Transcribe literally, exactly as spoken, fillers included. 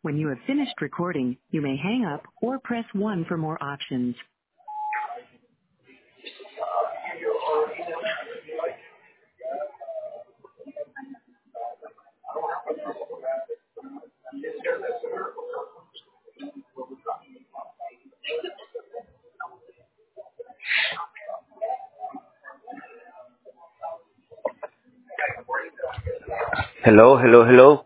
When you have finished recording, you may hang up or press one for more options. Hello, hello, hello.